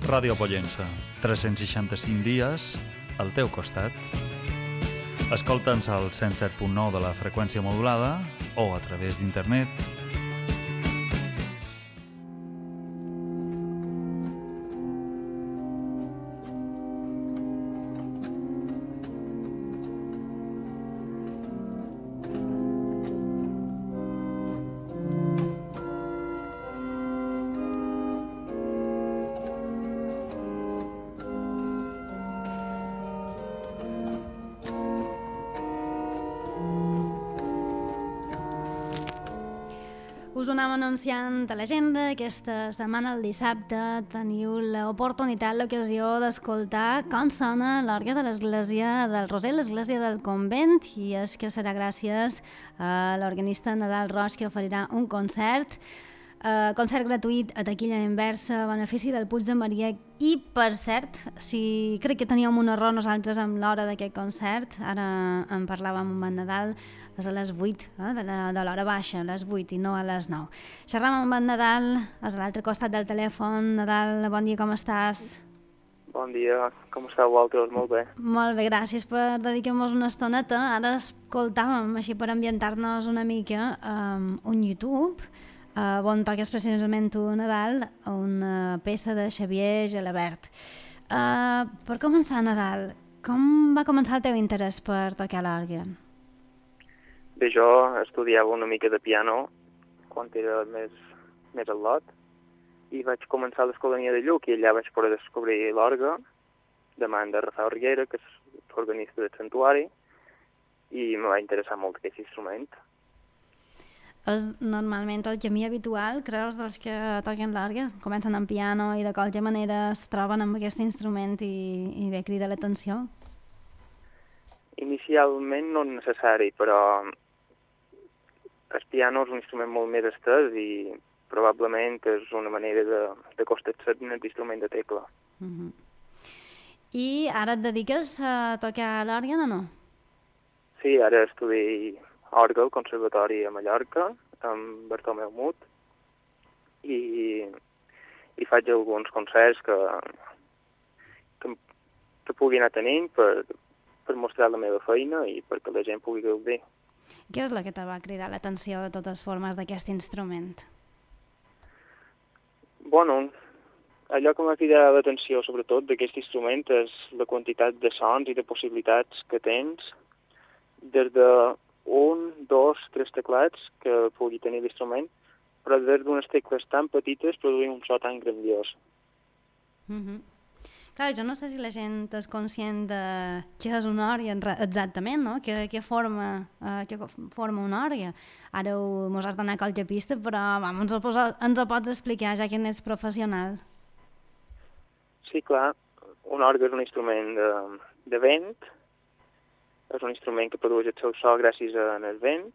Ràdio Pollença, 365 dies al teu costat. Escolta'ns al 107.9 de la freqüència modulada o a través d'internet. Us ho anàvem anunciant a l'agenda. Aquesta setmana, el dissabte, teniu l'oportunitat, l'ocasió d'escoltar com sona l'orgue de l'església del Roser, l'església del convent, i és que serà gràcies a l'organista Nadal Roig, que oferirà un concert gratuït a taquilla inversa a benefici del Puig de Maria. I, per cert, si crec que teníem un error nosaltres amb l'hora d'aquest concert, ara en parlàvem amb en Nadal, és a les 8, de l'hora baixa, a les 8 i no a les 9. Xerram amb en Nadal, és a l'altre costat del telèfon. Nadal, bon dia, com estàs? Bon dia, com esteu vosaltres? Molt bé. Molt bé, gràcies per dedicar-nos una estoneta. Ara escoltàvem, així per ambientar-nos una mica, un YouTube, on toques precisament tu, Nadal, una peça de Xavier Gelabert. Per començar, Nadal, com va començar el teu interès per tocar l'orgue? Bé, jo estudiava una mica de piano quan era més al lot i vaig començar a l'Escolania de Lluc i allà vaig poder descobrir l'orgue de mà de Rafael Riera, que és organista del santuari, i me va interessar molt aquest instrument. És normalment el camí habitual, creus, dels que toquen l'orgue? Comencen amb piano i de qualque manera es troben amb aquest instrument i bé crida l'atenció? Inicialment no és necessari, però el piano és un instrument molt més estès i probablement és una manera d'acostar-se en l'instrument de tecla. I ara et dediques a tocar l'orgue o no? Sí, ara estudio orgue al Conservatori a Mallorca, amb Bartomeu Mut, i faig alguns concerts que pugui anar tenint per mostrar la meva feina i perquè la gent pugui gaudir. Què és el que te va cridar l'atenció de totes formes d'aquest instrument? Bueno, allò que m'ha cridat l'atenció sobretot d'aquest instrument és la quantitat de sons i de possibilitats que tens, des de 1, 2, 3 teclats que pugui tenir l'instrument, però des d'unes tecles tan petites produir un so tan grandiós. Clar, jo no sé si la gent és conscient de què és un orgue exactament, no? Què forma un orgue. Ara mos has d'anar a qualque pista, però ens ho pots explicar, ja que n'és professional. Sí, clar, un orgue és un instrument de vent, és un instrument que produeix el seu so gràcies al vent,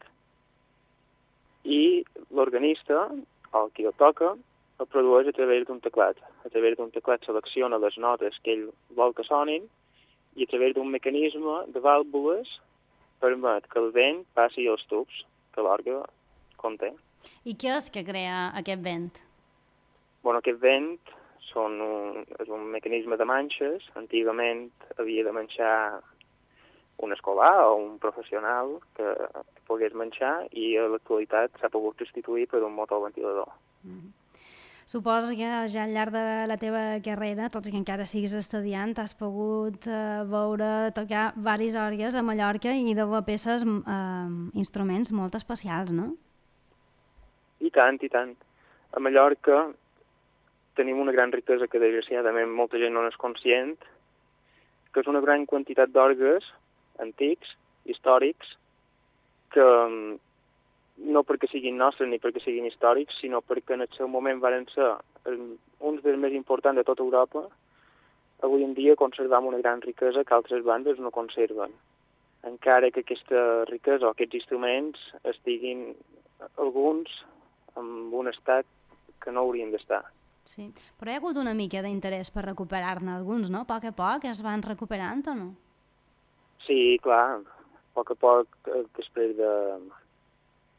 i l'organista, o qui el toca, el produeix a través d'un teclat. A través d'un teclat selecciona les notes que ell vol que sonin i a través d'un mecanisme de vàlvules permet que el vent passi als tubs que l'orgue conté. I què és que crea aquest vent? Bueno, aquest vent és un mecanisme de manxes. Antigament havia de manxar un escolar o un professional que pogués manxar i a l'actualitat s'ha pogut substituir per un motor ventilador. Suposo que ja al llarg de la teva carrera, tot i que encara siguis estudiant, has pogut veure tocar diversos orgues a Mallorca i de peces, instruments molt especials, no? I tant, i tant. A Mallorca tenim una gran riquesa que desgraciadament molta gent no n'és conscient, que és una gran quantitat d'orgues antics, històrics, que no perquè siguin nostres ni perquè siguin històrics, sinó perquè en el seu moment van ser uns dels més importants de tota Europa. Avui en dia conservam una gran riquesa que altres bandes no conserven. Encara que aquesta riquesa o aquests instruments estiguin alguns en un estat que no haurien d'estar. Sí, però hi ha hagut una mica d'interès per recuperar-ne alguns, no? A poc es van recuperant o no? Sí, clar, a poc després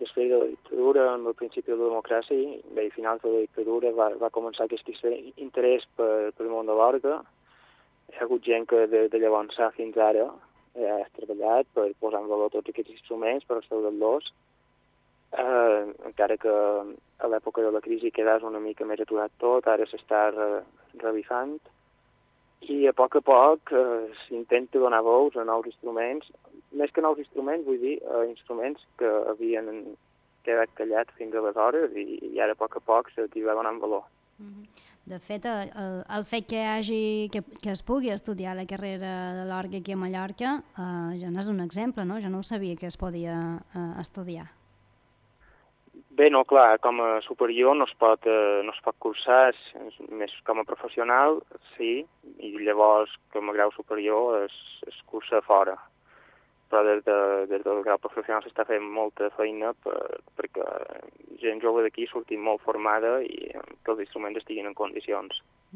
després de la dictadura, amb el principi de la democràcia, i a finals de la dictadura va començar aquest interès pel món de l'orgue. Hi ha hagut gent que de llavors fins ara ha treballat per posar en valor tots aquests instruments, per restaurar-los, encara que a l'època de la crisi quedés una mica més aturat tot, ara s'està revifant, i a poc s'intenta donar veus a nous instruments, més que nous instruments, vull dir, instruments que havien quedat callats fins aleshores i ara a poc se'ls va donant valor. De fet, el fet que es pugui estudiar la carrera de l'orgue aquí a Mallorca ja n'és un exemple, no? Jo no ho sabia que es podia estudiar. Bé, no, clar, com a superior no es pot cursar, més com a professional, sí, i llavors com a grau superior es cursa fora. Però des del grau professional s'està fent molta feina perquè gent jove d'aquí surti molt formada i que els instruments estiguin en condicions.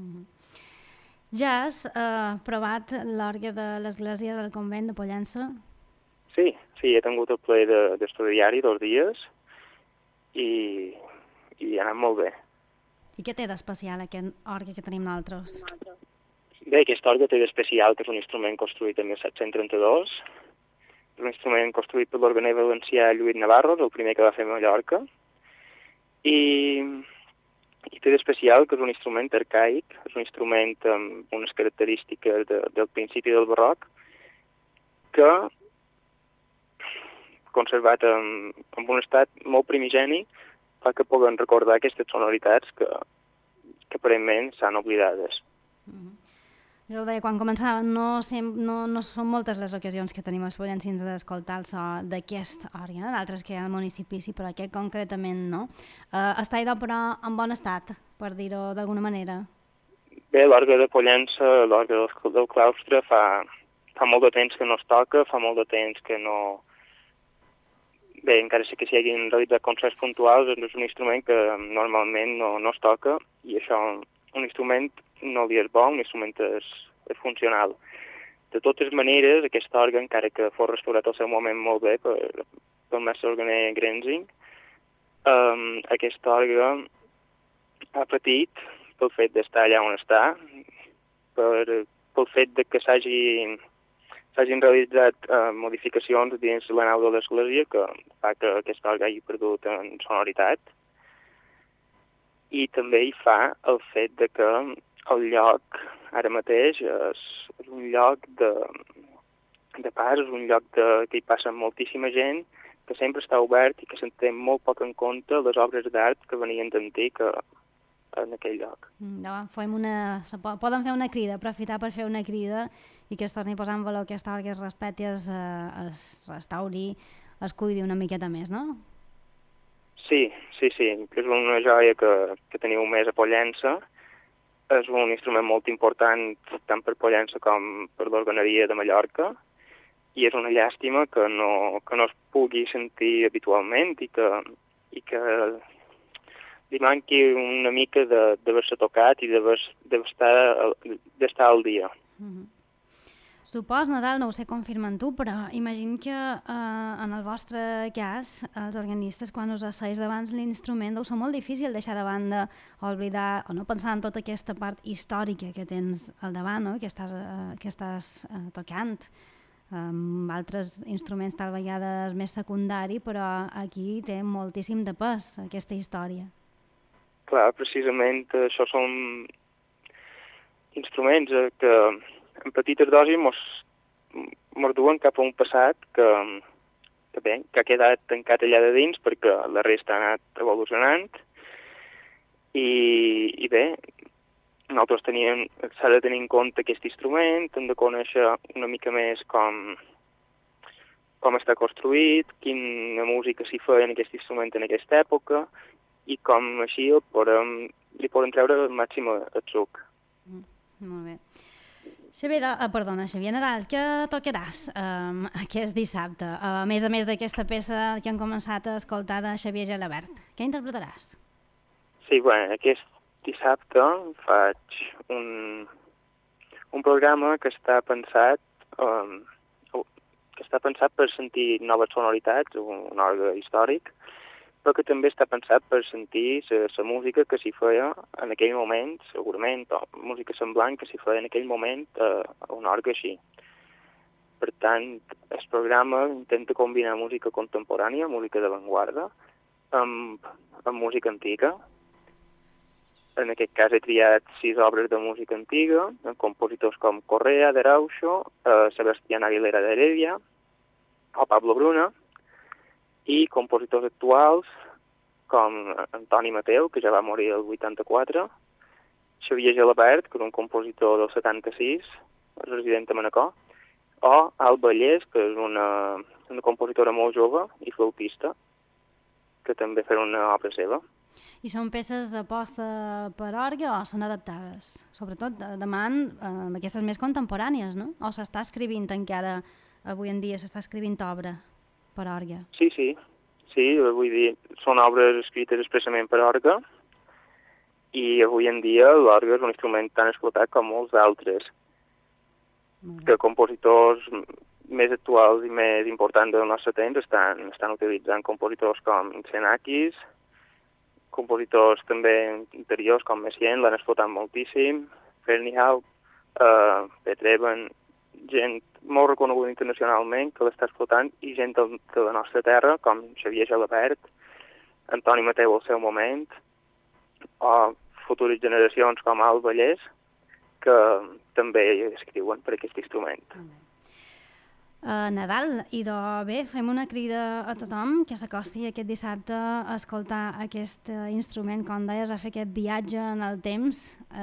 Ja has provat l'orgue de l'església del convent de Pollença? Sí, he tingut el plaer d'estudiar-hi 2 dies i ha anat molt bé. I què té d'especial aquest orgue que tenim nosaltres? Bé, aquest orgue té d'especial que és un instrument construït en 1732, és un instrument construït per l'organer valencià Lluís Navarro, el primer que va fer a Mallorca, i té d'especial que és un instrument arcaic, és un instrument amb unes característiques del principi del barroc, que conservat en un estat molt primigeni fa que puguen recordar aquestes sonoritats que aparentment s'han oblidades. Jo ho deia quan començàvem, no són moltes les ocasions que tenim els pollencins d'escoltar el so d'aquest orgue, d'altres que hi ha al municipi, sí, però aquest concretament no. Està idò, però en bon estat, per dir-ho d'alguna manera. Bé, l'orgue de Pollença, l'orgue del claustre, fa molt de temps que no es toca, fa molt de temps que no... Bé, encara sí que s'hi hagin realitzat concerts puntuals, és un instrument que normalment no es toca, i això, un instrument no li és bo, un instrument és funcional. De totes maneres, aquest orgue, encara que fos restaurat al seu moment molt bé pel mestre organer Grenzing, aquest orgue ha patit pel fet d'estar allà on està, pel fet de que s'hagin realitzat modificacions dins la nau de l'església que fa que aquest orgue hagi perdut en sonoritat, i també hi fa el fet de que el lloc ara mateix és un lloc de pas, és un lloc que hi passa moltíssima gent, que sempre està obert i que se'n té molt poc en compte les obres d'art que venien d'antic en aquell lloc. Poden fer una crida, aprofitar per fer una crida i que es torni a posar en valor aquest orgue, es respecti, es restauri, es cuidi una miqueta més, no? Sí, és una joia que teniu més a Pollença. És un instrument molt important tant per Pollença com per l'organeria de Mallorca, i és una llàstima que no es pugui sentir habitualment i que li manqui una mica d'haver-se tocat i d'estar al dia. Supos, Nadal, no ho sé confirmant tu, però imagino que en el vostre cas, els organistes, quan us asseis davant l'instrument, deu ser molt difícil deixar de banda o oblidar o no pensar en tota aquesta part històrica que tens al davant, no? que estàs tocant. Altres instruments tal vegades més secundari, però aquí té moltíssim de pes aquesta història. Clar, precisament això són instruments que en petites dosis mos duen cap a un passat que ha quedat tancat allà de dins perquè la resta ha anat evolucionant i bé, nosaltres s'ha de tenir en compte aquest instrument, hem de conèixer una mica més com està construït, quina música s'hi feia en aquest instrument en aquesta època i com així li podem treure el màxim el suc. Molt bé. Xavier Nadal, què tocaràs aquest dissabte? A més d'aquesta peça que hem començat a escoltar de Xavier Gelabert. Què interpretaràs? Sí, aquest dissabte faig un programa que està pensat que està pensat per sentir noves sonoritats, un orgue històric, però que també està pensat per sentir la música que s'hi feia en aquell moment, segurament, o música semblant que s'hi feia en aquell moment a un orgue així. Per tant, el programa intenta combinar música contemporània, música d'avantguarda, amb música antiga. En aquest cas he triat 6 obres de música antiga, amb compositors com Correa de Araujo, Sebastián Aguilera de Heredia o Pablo Bruna, i compositors actuals com Antoni Mateu, que ja va morir el 84, Xavier Gelabert, que és un compositor del 76, resident a Manacor, o Alba Llers, que és una compositora molt jove i flautista, que també farà una obra seva. I són peces aposta per orgue o són adaptades? Sobretot demanant aquestes més contemporànies, no? O s'està escrivint encara, avui en dia s'està escrivint obra per orgue? Sí, vull dir, són obres escrites expressament per orgue i avui en dia l'orgue és un instrument tan explotat com molts d'altres. Que compositors més actuals i més importants del nostre temps estan utilitzant compositors com Xenakis, compositors també interiors com Messiaen l'han explotat moltíssim, Fernihau, Petreben, gent molt reconeguda internacionalment que l'està explotant i gent de la nostra terra com Xavier Gelabert, Antoni Mateu al seu moment, o futures generacions com Alba Llers, que també escriuen per aquest instrument. Nadal, idò bé, fem una crida a tothom que s'acosti aquest dissabte a escoltar aquest instrument, com deies, a fer aquest viatge en el temps.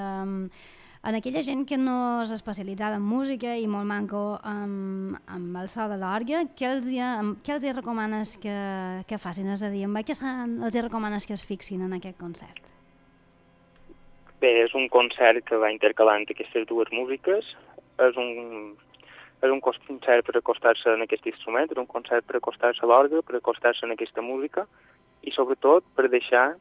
En aquella gent que no és especialitzada en música i molt manco amb el so de l'orgue, què els hi recomanes que facin? És a dir, amb què els hi recomanes que es fixin en aquest concert? Bé, és un concert que va intercalant aquestes dues músiques. És un concert per acostar-se en aquest instrument, és un concert per acostar-se a l'orgue, per acostar-se en aquesta música i sobretot per deixar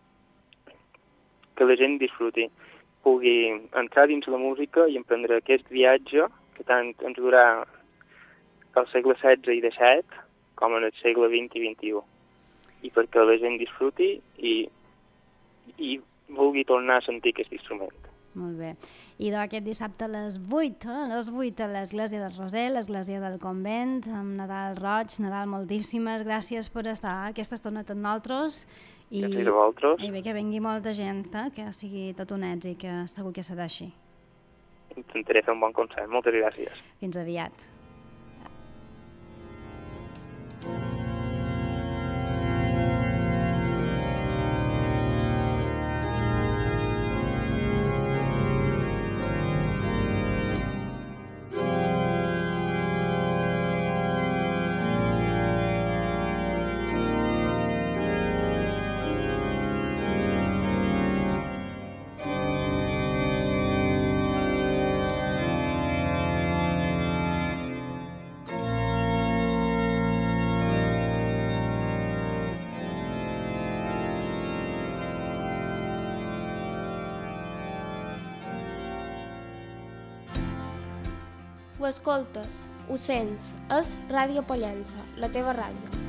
que la gent disfruti, pugui entrar dins la música i emprendre aquest viatge que tant ens durà al segle XVI i XVII com en el segle XX i XXI. I perquè la gent disfruti i vulgui tornar a sentir aquest instrument. Molt bé. I aquest dissabte a les 8, a l'església del Roser, l'església del convent, amb Nadal Roig. Nadal, moltíssimes gràcies per estar aquesta estona amb nosaltres. Gràcies a vosaltres. I bé, que vengui molta gent, que sigui tot un èxit, que segur que serà així. Intentaré fer un bon concert. Moltes gràcies. Fins aviat. Ho escoltes, ho sents, és Ràdio Pollença, la teva ràdio.